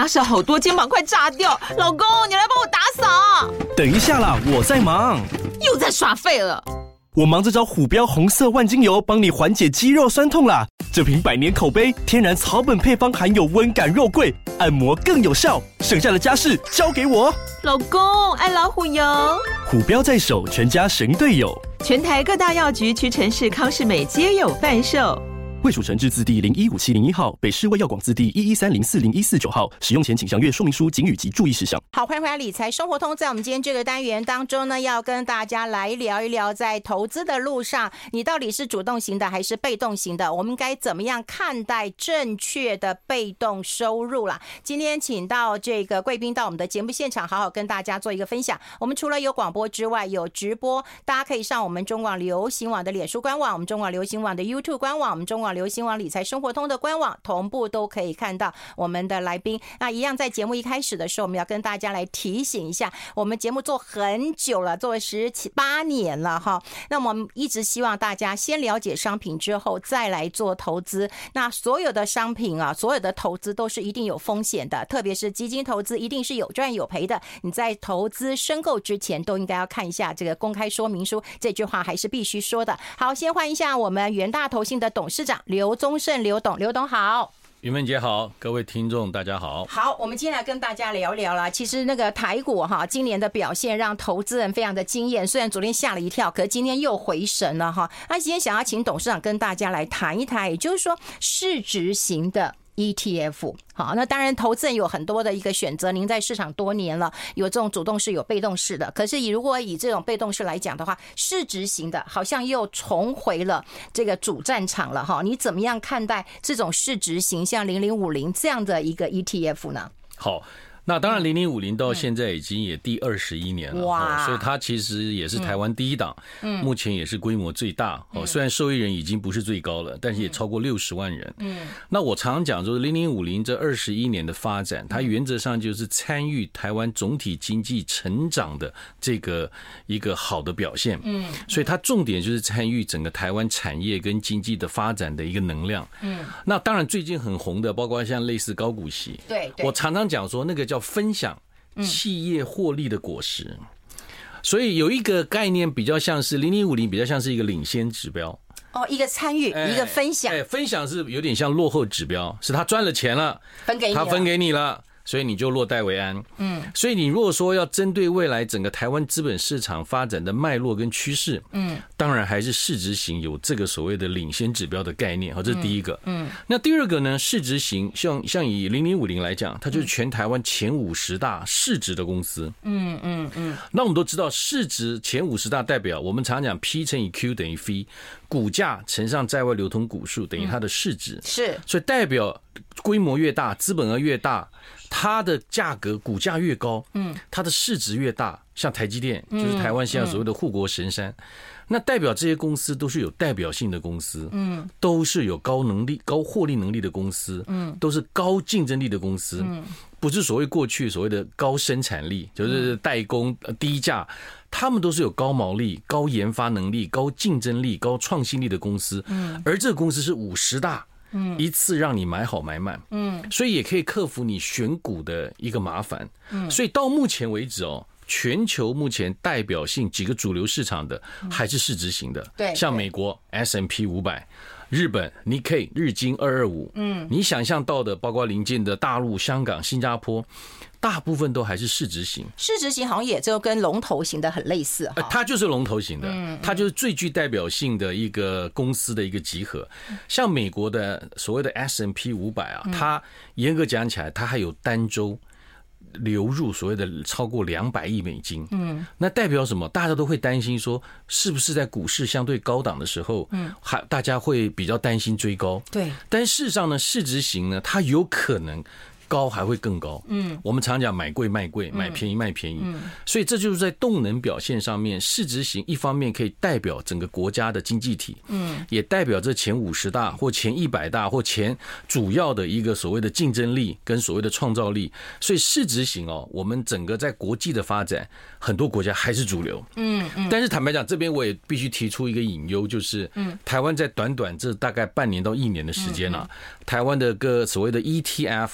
家事好多，肩膀快炸掉。老公，你来帮我打扫。 等一下啦，我在忙。 又在耍废了。 我忙着找虎标红色万金油，帮你缓解肌肉酸痛啦。这瓶100年口碑，天然草本配方，含有温感肉桂，按摩更有效。剩下的家事交给我。 老公，爱老虎油。 虎标在手，全家神队友。 全台各大药局、屈臣氏、康是美皆有贩售。 卫署成字字第015701号，北市卫药广字第113040149号。使用前请详阅说明书、警语及注意事项。 好，欢迎回来理财生活通。在我们今天这个单元当中呢，要跟大家来聊一聊，在投资的路上，你到底是主动型的还是被动型的？我们该怎么样看待正确的被动收入啦？今天请到这个贵宾到我们的节目现场，好好跟大家做一个分享。我们除了有广播之外，有直播，大家可以上我们中广流行网的脸书官网，我们中广流行网的 YouTube 官网，我们中广流行网理财生活通的官网，同步都可以看到我们的来宾。那一样在节目一开始的时候，我们要跟大家来提醒一下，我们节目做很久了，做了18年了哈。那我们一直希望大家先了解商品之后再来做投资。那所有的商品啊，所有的投资都是一定有风险的，特别是基金投资一定是有赚有赔的。你在投资申购之前都应该要看一下这个公开说明书，这句话还是必须说的。好，先换一下我们元大投信的董事长刘宗盛刘董好。 云芬姐好，各位听众大家好。 好，我们今天来跟大家聊聊啦。其实那个台股哈，今年的表现让投资人非常的惊艳，虽然昨天吓了一跳，可是今天又回神了哈。那今天想要请董事长跟大家来谈一谈，也就是说市值型的ETF。 好，那当然投资人有很多的一个选择，您在市场多年了，有这种主动式有被动式的，可是如果以这种被动式来讲的话，市值型的好像又重回了这个主战场了哈。你怎么样看待这种市值型像0050这样的一个 ETF 呢？ 好，那当然0050到现在已经也第21年了， 哇， 所以它其实也是台湾第一档，目前也是规模最大，虽然受益人已经不是最高了，但是也超过60万人。那我常常讲说0050这21年的发展，它原则上就是参与台湾总体经济成长的这个一个好的表现。所以它重点就是参与整个台湾产业跟经济的发展的一个能量。那当然最近很红的包括像类似高股息， 对， 我常常讲说那个叫分享企业获利的果实，所以有一个概念比较像是0050，比较像是一个领先指标。 哦，一个参与，一个分享。 分享是有点像落后指标，是他赚了钱了，他分给你了。所以你就落袋为安。所以你如果说要针对未来整个台湾资本市场发展的脉络跟趋势，当然还是市值型有这个所谓的领先指标的概念，这是第一个。那第二个呢，市值型像以0050来讲，它就是全台湾前50大市值的公司。那我们都知道市值前50大代表，我们常讲 P 乘以 Q 等于 V， 股价乘上在外流通股数等于它的市值。是，所以代表规模越大，资本额越大，它的价格股价越高，它的市值越大。像台积电就是台湾现在所谓的护国神山，那代表这些公司都是有代表性的公司，都是有高能力、高获利能力的公司，都是高竞争力的公司，不是所谓过去所谓的高生产力，就是代工低价，他们都是有高毛利、高研发能力、高竞争力、高创新力的公司，而这个公司是50大。一次让你买好买满，所以也可以克服你选股的一个麻烦。所以到目前为止全球目前代表性几个主流市场的还是市值型的，对，像美国 S&P 500，日本 Nikkei 日经225，你想象到的包括邻近的大陆、香港、新加坡，大部分都还是市值型。市值型好像也就跟龙头型的很类似，它就是龙头型的，它就是最具代表性的一个公司的一个集合。像美国的所谓的 S&P 500啊，它严格讲起来，它还有单周流入所谓的超过200亿美金，那代表什么？大家都会担心说，是不是在股市相对高档的时候，大家会比较担心追高。对，但事实上呢，市值型呢，它有可能高还会更高。我们常讲买贵卖贵，买便宜卖便宜。所以这就是在动能表现上面，市值型一方面可以代表整个国家的经济体，也代表这前50大或前100大或前主要的一个所谓的竞争力跟所谓的创造力。所以市值型我们整个在国际的发展，很多国家还是主流。但是坦白讲，这边我也必须提出一个隐忧，就是台湾在短短这大概半年到1年的时间台湾的个所谓的 ETF 的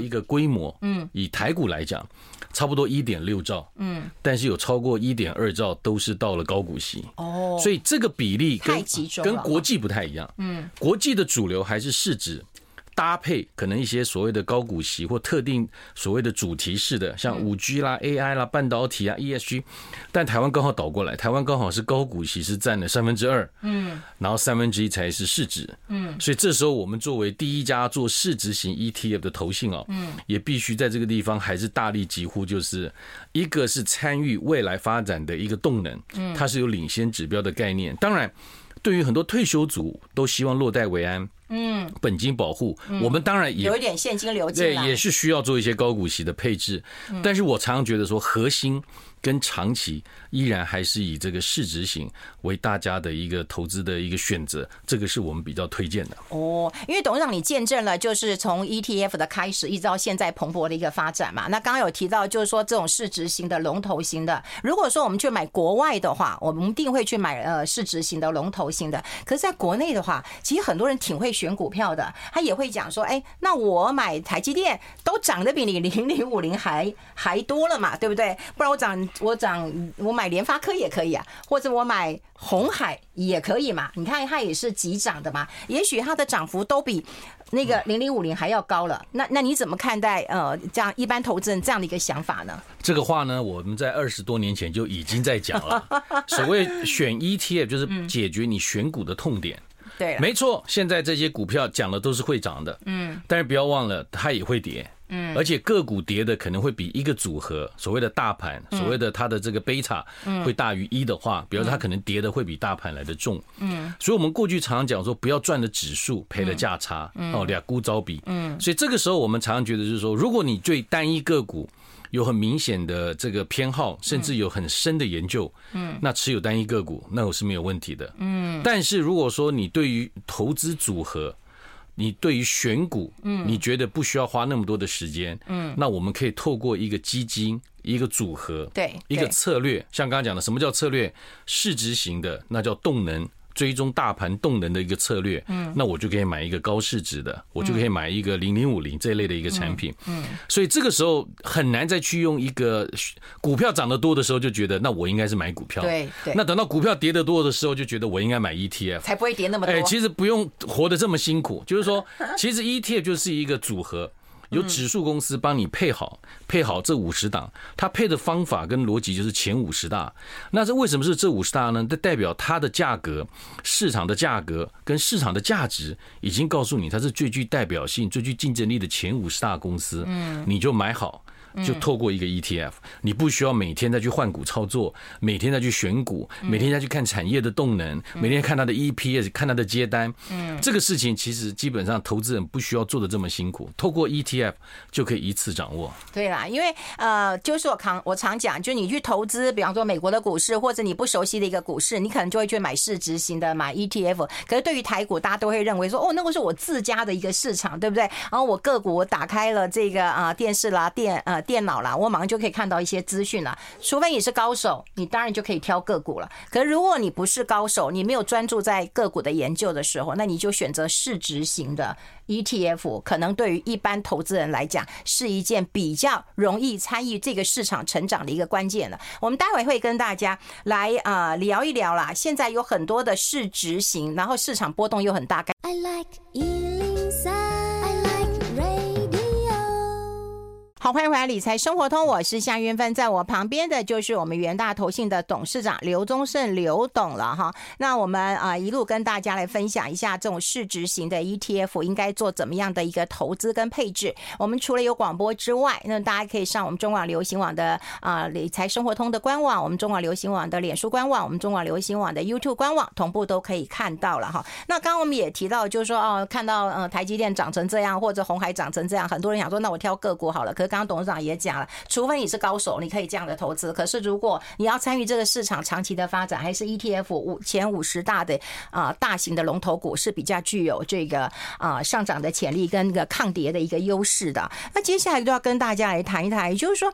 一个规模，以台股来讲，差不多1.6兆，但是有超过1.2兆都是到了高股息，所以这个比例跟国际不太一样，国际的主流还是市值搭配可能一些所谓的高股息或特定所谓的主题式的，像5G 啦、AI 啦、半导体啊、ESG， 但台湾刚好倒过来，台湾刚好是高股息是占了2/3，然后1/3才是市值，所以这时候我们作为第一家做市值型 ETF 的投信也必须在这个地方还是大力疾呼，就是一个是参与未来发展的一个动能，它是有领先指标的概念，当然对于很多退休族都希望落袋为安，本金保护，我们当然也有一点现金流进来， 对，也是需要做一些高股息的配置，但是我常常觉得说核心跟长期依然还是以这个市值型为大家的一个投资的一个选择，这个是我们比较推荐的。 因为董事长你见证了就是从 ETF 的开始一直到现在蓬勃的一个发展嘛，那刚刚有提到就是说这种市值型的龙头型的，如果说我们去买国外的话，我们一定会去买市值型的龙头型的，可是在国内的话，其实很多人挺会选股票的，他也会讲说，那我买台积电都涨得比你0050还多了嘛，对不对？不然我买联发科也可以啊，或者我买鸿海也可以嘛。你看它也是急涨的嘛，也许它的涨幅都比那个0050还要高了。那你怎么看待这样一般投资人这样的一个想法呢？ 这个话呢，我们在20多年前就已经在讲了。所谓选 ETF 就是解决你选股的痛点。 对， 没错，现在这些股票讲的都是会涨的，但是不要忘了它也会跌。而且个股跌的可能会比一个组合所谓的大盘，所谓的它的这个贝塔会大于1的话，比如说它可能跌的会比大盘来的重。所以我们过去常常讲说，不要赚了指数赔了价差，俩股招比。所以这个时候我们常常觉得就是说，如果你对单一个股有很明显的这个偏好，甚至有很深的研究，那持有单一个股那我是没有问题的。但是如果说你对于投资组合，你对于选股，你觉得不需要花那么多的时间，那我们可以透过一个基金、一个组合、一个策略，像刚刚讲的，什么叫策略？市值型的，那叫动能。追踪大盘动能的一个策略，那我就可以买一个高市值的，我就可以买一个0050这一类的一个产品，所以这个时候很难再去用一个股票涨得多的时候就觉得那我应该是买股票， 对， 那等到股票跌得多的时候就觉得我应该买 ETF， 才不会跌那么多。 其实不用活得这么辛苦，就是说，其实 ETF 就是一个组合。有指数公司帮你配好这50档，它配的方法跟逻辑就是前50大。那这为什么是这50大呢？这代表它的价格、市场的价格跟市场的价值已经告诉你，它是最具代表性、最具竞争力的前50大公司。你就买好。就透过一个 ETF， 你不需要每天再去换股操作，每天再去选股，每天再去看产业的动能，每天看它的 EPS， 看它的接单。这个事情其实基本上投资人不需要做的这么辛苦，透过 ETF 就可以一次掌握。 对啦，因为就是我常讲，就你去投资，比方说美国的股市，或者你不熟悉的一个股市，你可能就会去买市值型的，买 ETF。可是对于台股，大家都会认为说，那个是我自家的一个市场，对不对？然后我个股我打开了这个电视啦、电脑啦，我马上就可以看到一些资讯啦。除非你是高手，你当然就可以挑个股了。可是如果你不是高手，你没有专注在个股的研究的时候，那你就选择市值型的 ETF， 可能对于一般投资人来讲是一件比较容易参与这个市场成长的一个关键了。我们待会会跟大家来聊一聊啦。现在有很多的市值型，然后市场波动又很大。I like 好，欢迎回来理财生活通，我是夏云芬，在我旁边的就是我们元大投信的董事长刘宗盛刘董了哈。那我们一路跟大家来分享一下这种市值型的 ETF 应该做怎么样的一个投资跟配置。我们除了有广播之外，那大家可以上我们中广流行网的理财生活通的官网，我们中广流行网的脸书官网，我们中广流行网的 YouTube 官网，同步都可以看到了哈。那刚刚我们也提到，就是说看到台积电涨成这样，或者鸿海涨成这样，很多人想说那我挑个股好了。可是刚刚董事长也讲了，除非你是高手，你可以这样的投资。可是如果你要参与这个市场长期的发展，还是 ETF 前50大的大型的龙头股是比较具有这个上涨的潜力跟个抗跌的一个优势的。那接下来就要跟大家来谈一谈，也就是说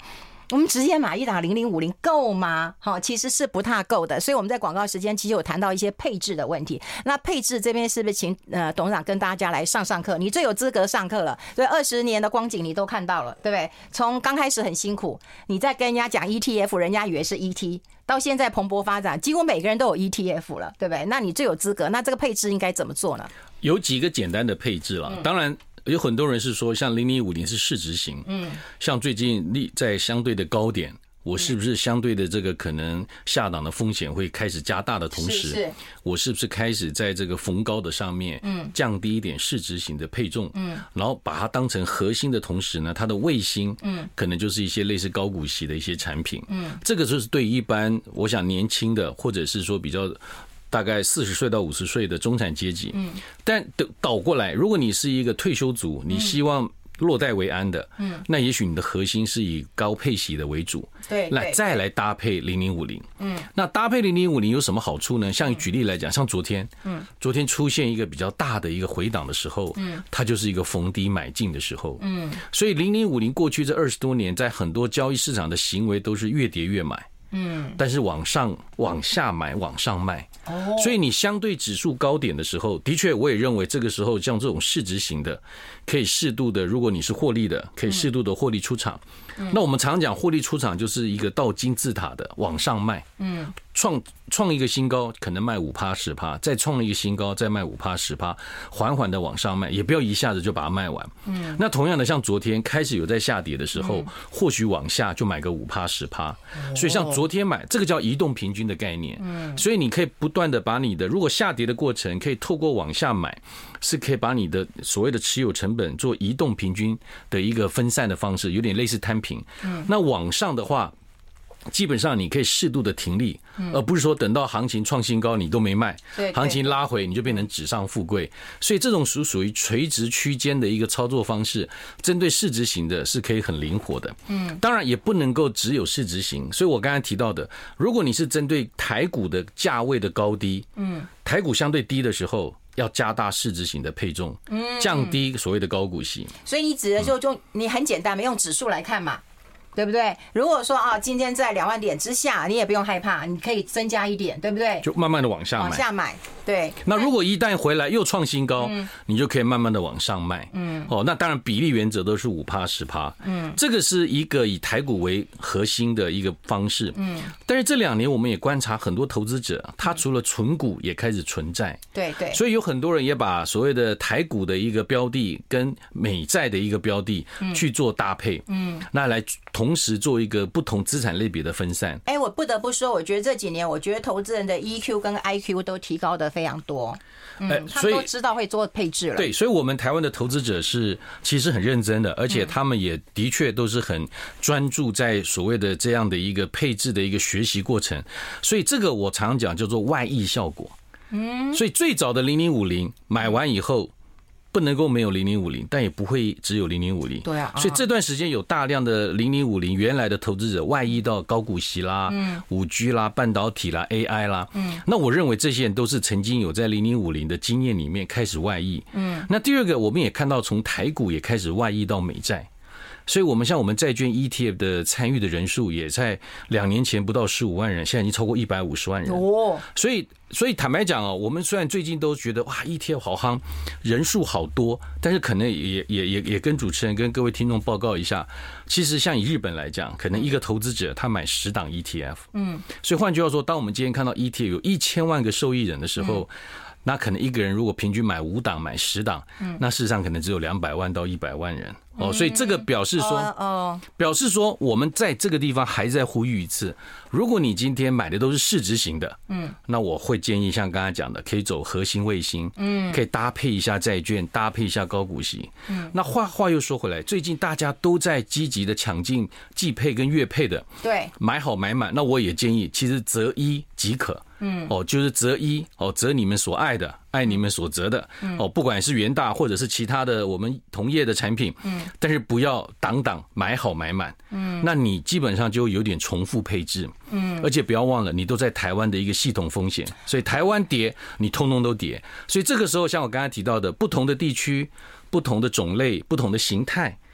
我们直接买一档0050够吗？其实是不太够的。所以我们在广告时间其实有谈到一些配置的问题。那配置这边是不是请董事长跟大家来上课？你最有资格上课了。所以20年的光景你都看到了，对不对？从刚开始很辛苦，你在跟人家讲 ETF， 人家以为是 ET， 到现在蓬勃发展，几乎每个人都有 ETF 了，对不对？那你最有资格，那这个配置应该怎么做呢？ 有几个简单的配置了，当然。有很多人是说，像0050是市值型，像最近在相对的高点，我是不是相对的这个可能下档的风险会开始加大的同时，我是不是开始在这个逢高的上面，降低一点市值型的配重，然后把它当成核心的同时呢，它的卫星，可能就是一些类似高股息的一些产品，这个就是对一般我想年轻的或者是说比较。大概40岁到50岁的中产阶级，但倒过来，如果你是一个退休族，你希望落袋为安的，那也许你的核心是以高配息的为主， 对， 那再来搭配0050，那搭配0050有什么好处呢？像举例来讲，像昨天出现一个比较大的一个回档的时候，它就是一个逢低买进的时候，所以0050过去这20多年，在很多交易市场的行为都是越跌越买。但是往下买，往上卖，所以你相对指数高点的时候，的确我也认为这个时候像这种市值型的，可以适度的，如果你是获利的，可以适度的获利出场。那我们常讲获利出场就是一个倒金字塔的往上卖，创一个新高，可能卖 5%、10%， 再创一个新高，再卖 5%、10%， 缓缓的往上卖，也不要一下子就把它卖完。那同样的，像昨天开始有在下跌的时候，或许往下就买个 5%、10%。所以像昨天买这个叫移动平均的概念，所以你可以不断的把你的，如果下跌的过程可以透过往下买，是可以把你的所谓的持有成本做移动平均的一个分散的方式，有点类似摊平。那往上的话，基本上你可以适度的停利，而不是说等到行情创新高你都没卖，行情拉回你就变成纸上富贵。所以这种属于垂直区间的一个操作方式，针对市值型的是可以很灵活的。当然也不能够只有市值型。所以我刚才提到的，如果你是针对台股的价位的高低，台股相对低的时候，要加大市值型的配重，降低所谓的高股息。 所以你指的就你很简单，用指数来看嘛。对不对？如果说今天在2万点之下，你也不用害怕，你可以增加一点，对不对？ 就慢慢的往下买，对。 那如果一旦回来又创新高，你就可以慢慢的往上卖。那当然比例原则都是 5%、10%。这个是一个以台股为核心的一个方式。但是这2年我们也观察很多投资者，他除了存股也开始存债。 对。 所以有很多人也把所谓的台股的一个标的跟美债的一个标的去做搭配。那来同时做一个不同资产类别的分散。 我不得不说，我觉得这几年，我觉得投资人的 EQ 跟 IQ 都提高的非常多。他们都知道会做配置了。 对，所以我们台湾的投资者是其实很认真的，而且他们也的确都是很专注在所谓的这样的一个配置的一个学习过程。所以这个我常讲叫做外溢效果。所以最早的0050买完以后，不能够没有0050，但也不会只有0050。 对啊， 所以这段时间有大量的0050原来的投资者外溢到高股息啦、5G 啦、半导体啦、AI 啦。那我认为这些人都是曾经有在0050的经验里面开始外溢。那第二个，我们也看到从台股也开始外溢到美债。所以我们像我们债券 ETF 的参与的人数也在2年前不到15万人，现在已经超过150万人。所以坦白讲我们虽然最近都觉得哇 ETF 好夯，人数好多，但是可能也跟主持人跟各位听众报告一下，其实像以日本来讲，可能一个投资者他买10档 ETF。所以换句话说，当我们今天看到 ETF 有1000万个受益人的时候，那可能一个人如果平均买5档买10档，那事实上可能只有200万到100万人。所以这个表示说我们在这个地方还在呼吁一次，如果你今天买的都是市值型的，那我会建议像刚才讲的，可以走核心卫星，可以搭配一下债券，搭配一下高股息。那话又说回来，最近大家都在积极的抢进季配跟月配的， 对， 买好买满。那我也建议，其实择一即可。就是择一，择你们所爱的，爱你们所择的。不管是元大或者是其他的我们同业的产品，但是不要档买好买满。那你基本上就有点重复配置。而且不要忘了，你都在台湾的一个系统风险，所以台湾跌，你通通都跌。所以这个时候，像我刚才提到的，不同的地区、不同的种类、不同的形态，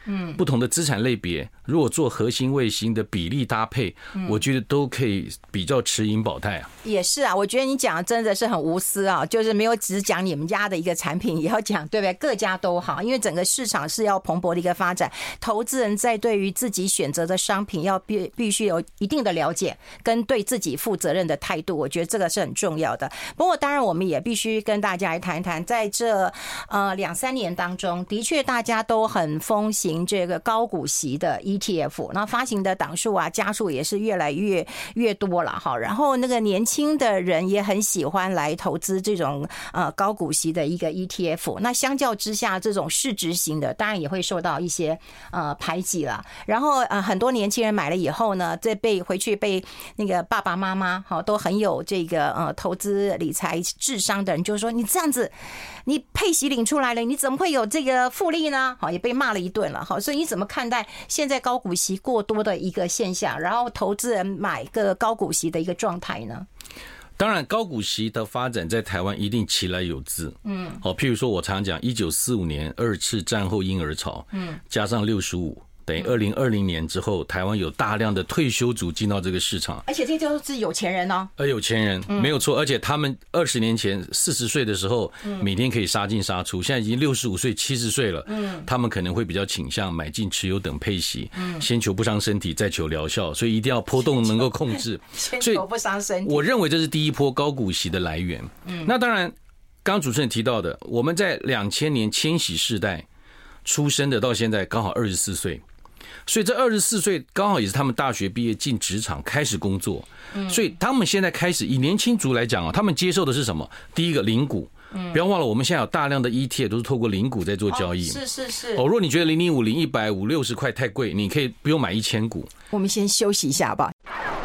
不同的资产类别，如果做核心卫星的比例搭配，我觉得都可以比较持盈保泰啊。 也是啊，我觉得你讲的真的是很无私啊，就是没有只讲你们家的一个产品，也要讲对不对？各家都好，因为整个市场是要蓬勃的一个发展，投资人在对于自己选择的商品要必须有一定的了解，跟对自己负责任的态度，我觉得这个是很重要的。不过当然我们也必须跟大家来谈一谈，在这2-3年当中，的确大家都很风行这个高股息的 ETF， 那发行的档数啊家数也是越来越多了哈。然后那个年轻的人也很喜欢来投资这种高股息的一个 ETF， 那相较之下，这种市值型的当然也会受到一些排挤了。然后很多年轻人买了以后呢，再回去被那个爸爸妈妈都很有这个投资理财智商的人就说，你这样子你配息领出来了，你怎么会有这个复利呢？好，也被骂了一顿了。好，所以你怎么看待现在高股息过多的一个现象，然后投资人买个高股息的一个状态呢？ 当然，高股息的发展在台湾一定其来有自。好，譬如说我常讲，1945年2次战后婴儿潮，加上65。等于2020年之后，台湾有大量的退休族进到这个市场， 而且这都是有钱人哦。 有钱人没有错，而且他们20年前40岁的时候，每天可以杀进杀出，现在已经65岁、70岁了，他们可能会比较倾向买进持有等配息，先求不伤身体，再求疗效，所以一定要波动能够控制， 先求不伤身体。 我认为这是第一波高股息的来源。那当然，刚刚主持人提到的，我们在2000年千禧世代出生的，到现在刚好24岁。所以这24岁刚好也是他们大学毕业进职场开始工作，所以他们现在开始以年轻族来讲他们接受的是什么？第一个零股，不要忘了我们现在有大量的 ETF 都是透过零股在做交易。 是。 如果你觉得0050、150、60块太贵，你可以不用买1000股。 我们先休息一下吧。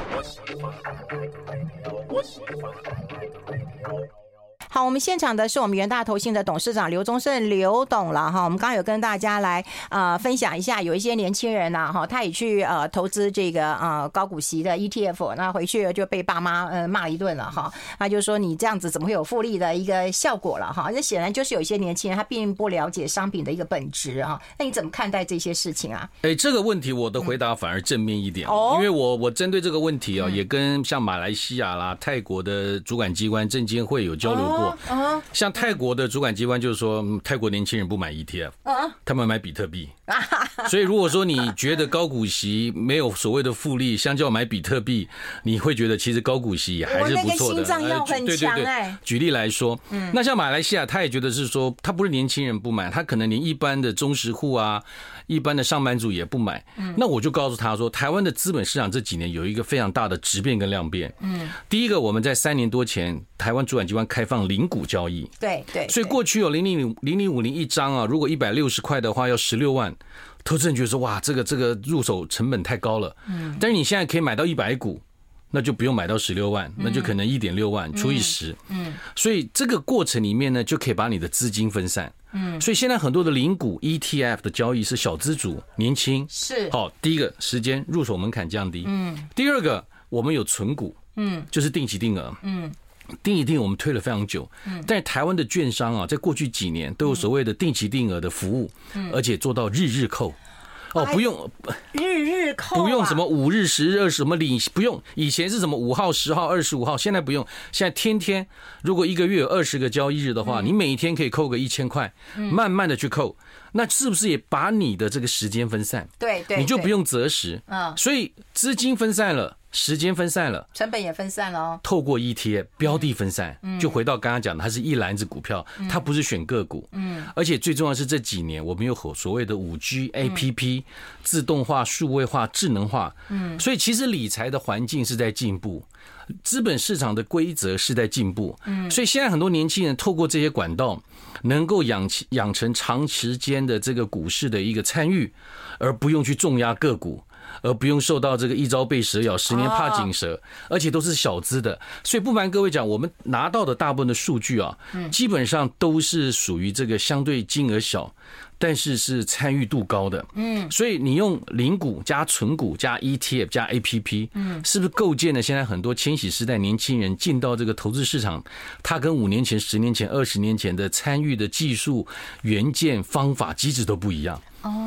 好，我们现场的是我们元大投信的董事长刘宗盛刘董了哈。我们刚刚有跟大家来分享一下，有一些年轻人呐哈，他也去投资这个高股息的 ETF， 那回去就被爸妈骂一顿了哈。他就说你这样子怎么会有复利的一个效果了哈？这显然就是有一些年轻人他并不了解商品的一个本质啊。那你怎么看待这些事情啊？ 这个问题我的回答反而正面一点，因为我针对这个问题也跟像马来西亚啦、泰国的主管机关证监会有交流过。像泰国的主管机关就是说，泰国年轻人不买 ETF，他们买比特币。所以如果说你觉得高股息没有所谓的复利，相较买比特币，你会觉得其实高股息也还是不错的。 心脏要很强。对， 举例来说，那像马来西亚，他也觉得是说，他不是年轻人不买，他可能连一般的中实户啊、一般的上班族也不买。那我就告诉他说，台湾的资本市场这几年有一个非常大的质变跟量变。第一个，我们在3年多前，台湾主管机关开放零股交易。 对。 所以过去有0050一张啊，如果160块的话要16万。投资人觉得说，哇，这个入手成本太高了。但是你现在可以买到100股，那就不用买到16万，那就可能1.6万除以10。所以这个过程里面呢，就可以把你的资金分散。所以现在很多的零股 ETF 的交易是小资主、年轻。是。好，第一个时间入手门槛降低。第二个，我们有存股。就是定期定额。定期定额我们推了非常久，但是台湾的券商啊，在过去几年都有所谓的定期定额的服务，而且做到日扣。不用日扣， 不用什么5日、10日、20什么领，不用。以前是什么5号、10号、25号，现在不用。现在天天，如果一个月有20个交易日的话，你每一天可以扣个1000块，慢慢的去扣。那是不是也把你的这个时间分散？ 对，你就不用择时。所以资金分散了。时间分散了， 成本也分散了哦。 透过 ETF 标的分散，就回到刚刚讲的，它是一篮子股票，它不是选个股。而且最重要的是这几年我们有所谓的5G APP 自动化、数位化、智能化。所以其实理财的环境是在进步，资本市场的规则是在进步。所以现在很多年轻人透过这些管道，能够养成长时间的这个股市的一个参与，而不用去重压个股。而不用受到这个一朝被蛇咬10年怕井蛇，而且都是小资的。所以不瞒各位讲，我们拿到的大部分的数据啊，基本上都是属于这个相对金额小，但是是参与度高的。所以你用零股加存股加 ETF 加 APP，是不是构建了现在很多千禧世代年轻人进到这个投资市场，他跟5年前、10年前、20年前的参与的技术、元件、方法、机制都不一样。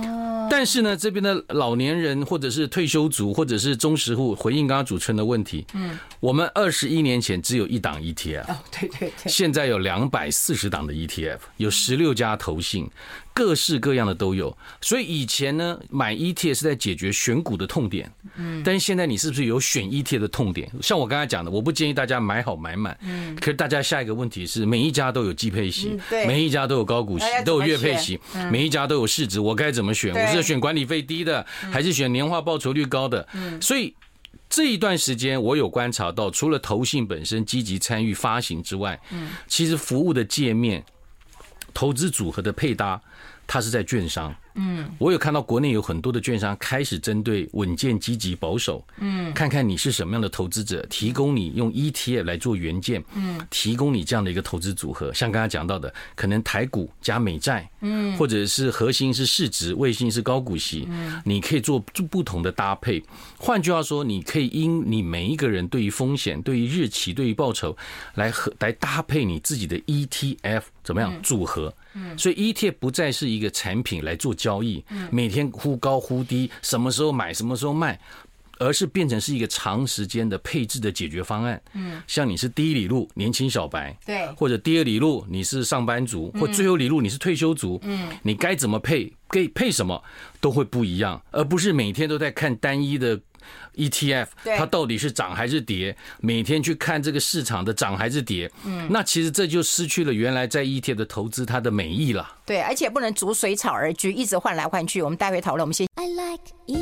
但是呢，这边的老年人或者是退休族或者是中实户，回应刚刚主持人的问题，我们21年前只有一档 ETF， 对， 现在有240档的 ETF， 有16家投信，各式各样的都有。所以以前呢，买 ETF 是在解决选股的痛点，但是现在你是不是有选 ETF 的痛点？像我刚才讲的，我不建议大家买好买满，可是大家下一个问题是，每一家都有季配息，每一家都有高股息，都有月配息，每一家都有市值，我该怎么选？我是选管理费低的，还是选年化报酬率高的？所以这一段时间我有观察到，除了投信本身积极参与发行之外，其实服务的界面、投资组合的配搭，它是在券商。我有看到国内有很多的券商开始针对稳健、积极、保守，看看你是什么样的投资者，提供你用 ETF 来做元件，提供你这样的一个投资组合。像刚才讲到的，可能台股加美债，或者是核心是市值，卫星是高股息，你可以做不同的搭配。换句话说，你可以因你每一个人对于风险、对于日期、对于报酬来搭配你自己的 ETF 怎么样组合。所以 ETF 不再是一个产品来做交易，每天忽高忽低，什么时候买什么时候卖，而是变成是一个长时间的配置的解决方案。像你是第一里路年轻小白，对，或者第二里路你是上班族，或最后里路你是退休族，你该怎么配什么都会不一样，而不是每天都在看单一的ETF 它到底是涨还是跌，每天去看这个市场的涨还是跌，那其实这就失去了原来在 ETF 的投资它的美意了。 对，而且不能逐水草而居，一直换来换去。我们待会讨论，我们先。I like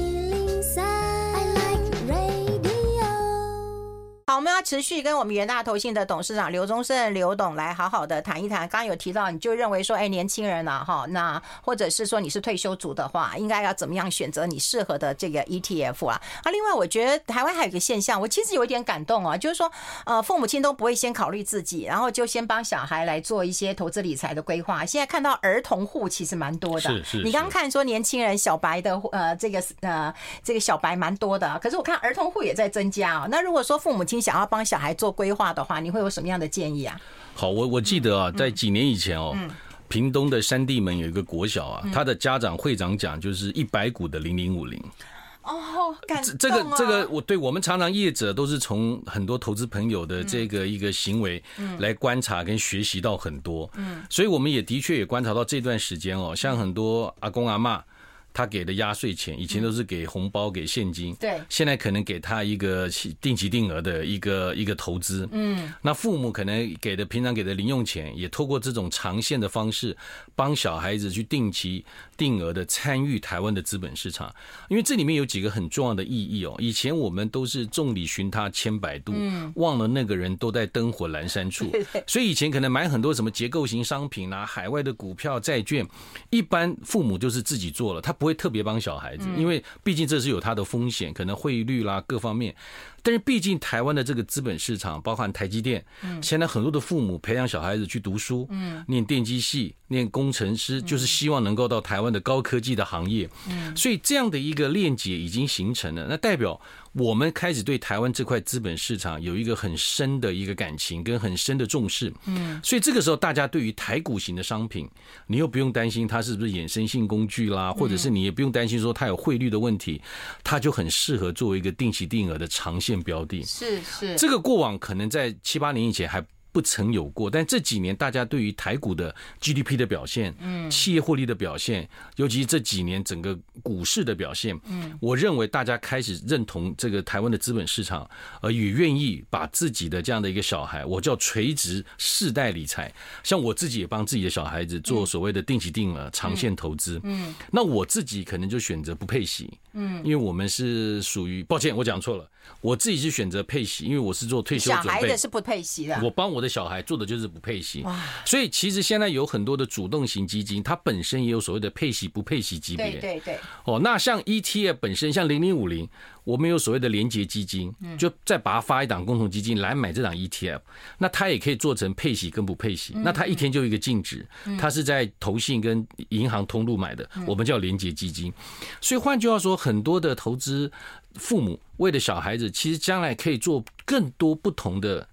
好，我们要持续跟我们元大投信的董事长刘宗圣刘董来好好的谈一谈。刚刚有提到，你就认为说，年轻人啊，那或者是说你是退休族的话，应该要怎么样选择你适合的这个 ETF 啊？另外我觉得台湾还有一个现象，我其实有一点感动啊，就是说，父母亲都不会先考虑自己，然后就先帮小孩来做一些投资理财的规划。现在看到儿童户其实蛮多的，是。你刚刚看说年轻人小白的这个小白蛮多的，可是我看儿童户也在增加啊。那如果说父母亲想要帮小孩做规划的话，你会有什么样的建议啊？ 好，我记得啊，在几年以前屏东的山地门有一个国小啊，他的家长会长奖就是100股的0050。 感动啊！ 这个我们常常业者都是从很多投资朋友的这个一个行为来观察跟学习到很多，所以我们也的确也观察到这段时间像很多阿公阿嬷。他给的压岁钱以前都是给红包给现金，对，现在可能给他一个定期定额的一个投资，那父母可能平常给的零用钱也透过这种长线的方式帮小孩子去定期定额的参与台湾的资本市场，因为这里面有几个很重要的意义以前我们都是众里寻他千百度，忘了那个人都在灯火阑珊处，所以以前可能买很多什么结构型商品海外的股票债券，一般父母就是自己做了，他不会特别帮小孩子，因为毕竟这是有它的风险，可能汇率啦各方面。但是毕竟台湾的这个资本市场，包含台积电，现在很多的父母培养小孩子去读书，念电机系、念工程师，就是希望能够到台湾的高科技的行业。所以这样的一个链接已经形成了，那代表我们开始对台湾这块资本市场有一个很深的一个感情跟很深的重视。所以这个时候大家对于台股型的商品，你又不用担心它是不是衍生性工具啦，或者是你也不用担心说它有汇率的问题，它就很适合作为一个定期定额的长线标的。是这个过往可能在7、8年以前还不曾有过，但这几年大家对于台股的 GDP 的表现，企业获利的表现，尤其这几年整个股市的表现，我认为大家开始认同这个台湾的资本市场，也愿意把自己的这样的一个小孩，我叫垂直世代理财，像我自己也帮自己的小孩子做所谓的定期定额长线投资，那我自己可能就选择不配息，因为我们是属于，抱歉我讲错了，我自己是选择配息，因为我是做退休准备，小孩的是不配息的， 我帮我的小孩做的就是不配息，所以其实现在有很多的主动型基金，它本身也有所谓的配息不配息级别。对。那像 ETF 本身，像0050，我们有所谓的连结基金，就再把它发一档共同基金来买这档 ETF， 那它也可以做成配息跟不配息，那它一天就一个净值，它是在投信跟银行通路买的，我们叫连结基金。所以换句话说，很多的投资父母为了小孩子，其实将来可以做更多不同的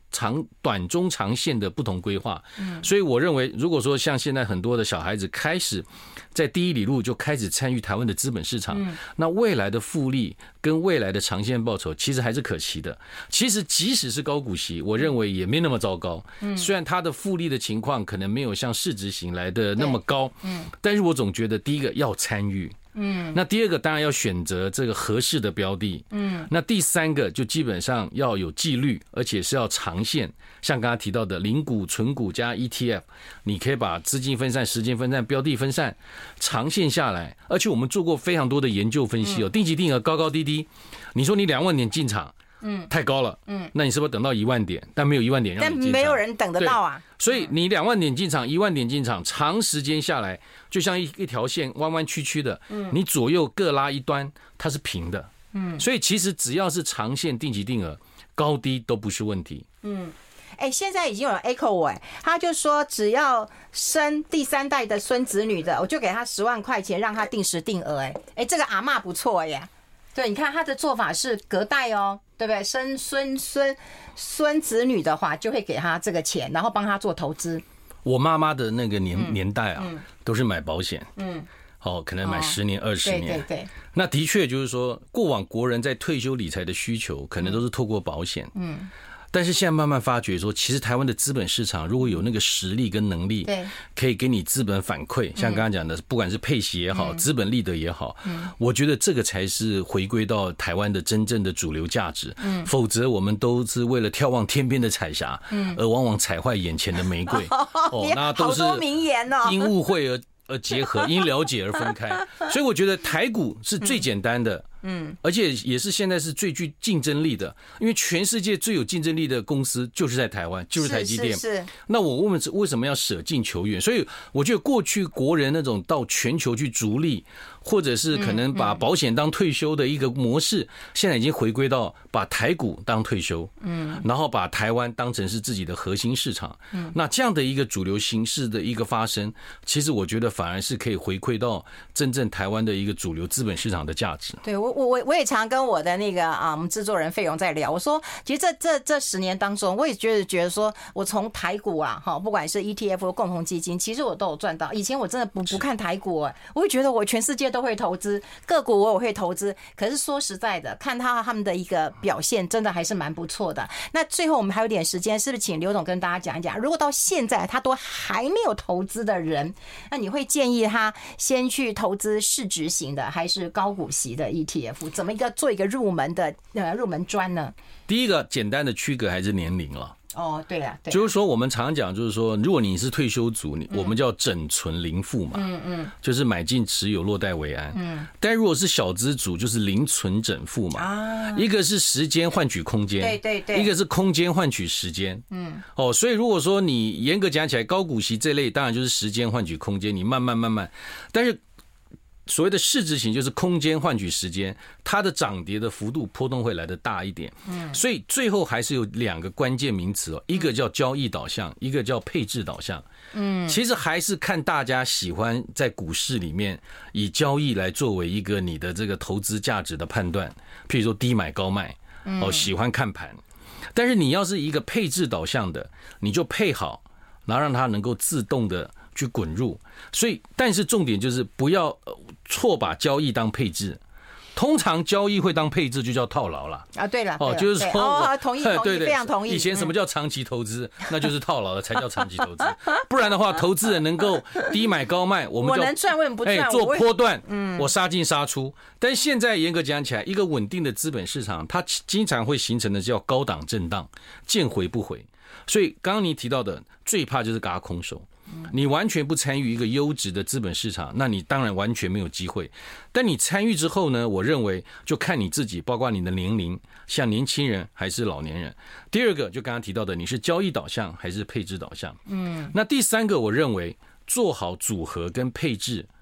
短中长线的不同规划。所以我认为，如果说像现在很多的小孩子开始在第一里路就开始参与台湾的资本市场，那未来的复利跟未来的长线报酬其实还是可期的。其实即使是高股息，我认为也没那么糟糕。虽然它的复利的情况可能没有像市值型来的那么高，但是我总觉得第一个要参与。那第二个当然要选择这个合适的标的，那第三个就基本上要有纪律，而且是要长线，像刚刚提到的零股、存股加 ETF， 你可以把资金分散、时间分散、标的分散，长线下来，而且我们做过非常多的研究分析定期定额高高低低，你说你2万点进场，太高了，那你是不是等到1万点？但没有1万点让你进场， 但没有人等得到啊。 所以你2万点进场，1万点进场，长时间下来，就像一条线弯弯曲曲的，你左右各拉一端，它是平的。所以其实只要是长线定期定额，高低都不是问题。 现在已经有人 echo 我，他就说只要生第3代的孙子女的，我就给他10万块钱，让他定时定额。这个阿嬷不错耶。对，你看他的做法是隔代哦，对不对？生孙子女的话，就会给他这个钱，然后帮他做投资。 我妈妈的那个年代啊，都是买保险，可能买10年、20年。 对。 那的确就是说，过往国人在退休理财的需求，可能都是透过保险。但是现在慢慢发觉说，其实台湾的资本市场如果有那个实力跟能力，可以给你资本反馈，像刚刚讲的，不管是配息也好，资本利得也好，我觉得这个才是回归到台湾的真正的主流价值。否则我们都是为了眺望天边的彩霞，而往往踩坏眼前的玫瑰。那都是因误会而结合，因了解而分开。所以我觉得台股是最简单的。而且也是现在是最具竞争力的，因为全世界最有竞争力的公司就是在台湾，就是台积电。那我为什么要舍近求远？所以我觉得过去国人那种到全球去逐利，或者是可能把保险当退休的一个模式，现在已经回归到把台股当退休，然后把台湾当成是自己的核心市场。那这样的一个主流形式的一个发生，其实我觉得反而是可以回馈到真正台湾的一个主流资本市场的价值。 对，我也常跟我的那个我们制作人费勇在聊，我说其实这10年当中，我也觉得说我从台股不管是 ETF 或共同基金，其实我都有赚到。以前我真的不看台股，我会觉得我全世界都会投资，个股我也会投资。可是说实在的，看他们的一个表现，真的还是蛮不错的。那最后我们还有点时间，是不是请刘总跟大家讲一讲，如果到现在他都还没有投资的人，那你会建议他先去投资市值型的还是高股息的 ETF？怎么做一个入门砖呢？ 第一个简单的区隔还是年龄了。 对啊， 就是说我们常讲，就是说，如果你是退休族，我们叫整存零负嘛，就是买进持有落袋为安。但如果是小资族，就是零存整付嘛。一个是时间换取空间，对，一个是空间换取时间。所以如果说你严格讲起来，高股息这类当然就是时间换取空间，你慢慢，但是所谓的市值型就是空间换取时间，它的涨跌的幅度波动会来得大一点。所以最后还是有2个关键名词，一个叫交易导向，一个叫配置导向。其实还是看大家喜欢在股市里面以交易来作为一个你的这个投资价值的判断，譬如说低买高卖，喜欢看盘。但是你要是一个配置导向的，你就配好，然后让它能够自动的去滚入。所以但是重点就是不要错把交易当配置，通常交易会当配置就叫套牢了。 对了， 就是说， 同意，非常同意。 以前什么叫长期投资，那就是套牢了才叫长期投资。不然的话，投资人能够低买高卖，我能赚，我不赚， 做波段，我杀进杀出。但现在严格讲起来，一个稳定的资本市场，它经常会形成的叫高档震荡，见回不回。所以刚刚你提到的，最怕就是軋空手。你完全不参与一个优质的资本市场，那你当然完全没有机会。但你参与之后呢，我认为就看你自己，包括你的年龄，像年轻人还是老年人。第二个就刚刚提到的，你是交易导向还是配置导向。那第三个我认为做好组合跟配置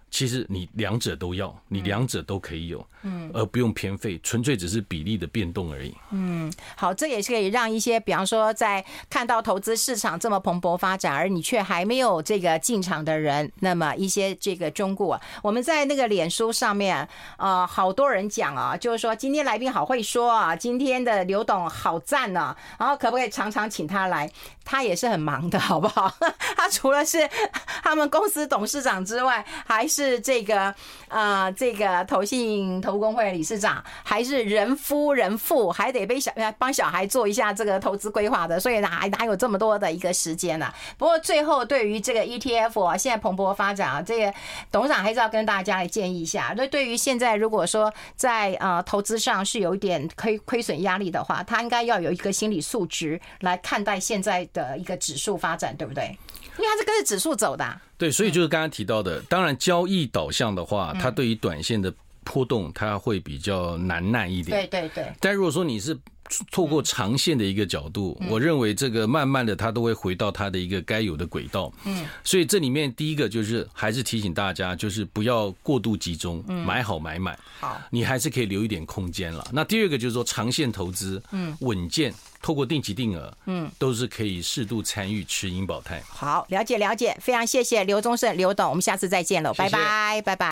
其实你两者都要，你两者都可以有，而不用偏废，纯粹只是比例的变动而已。 好，这也是可以让一些，比方说在看到投资市场这么蓬勃发展，而你却还没有这个进场的人，那么一些这个中顾啊，我们在那个脸书上面，好多人讲啊，就是说今天来宾好会说啊，今天的刘董好赞啊，然后可不可以常常请他来？他也是很忙的，好不好？他除了是他们公司董事长之外，还是这个投信投顾公会理事长，还是人夫人父，还得帮小孩做一下这个投资规划的，所以哪有这么多的一个时间呢？不过最后对于这个 ETF 啊，现在蓬勃发展啊，这个董事长还是要跟大家来建议一下。对于现在如果说在投资上是有一点亏损压力的话，他应该要有一个心理素质来看待现在的一个指数发展，对不对？因为它是跟着指数走的啊。 对，所以就是刚刚提到的，当然交易导向的话，它对于短线的波动它会比较难耐一点。 对。 但如果说你是透过长线的一个角度，我认为这个慢慢的它都会回到它的一个该有的轨道。所以这里面第一个就是还是提醒大家，就是不要过度集中，买好买满。好，你还是可以留一点空间了。那第二个就是说长线投资，稳健，透过定期定额，都是可以适度参与，持盈保泰。 好，了解，非常谢谢刘宗盛刘董，我们下次再见了，拜拜。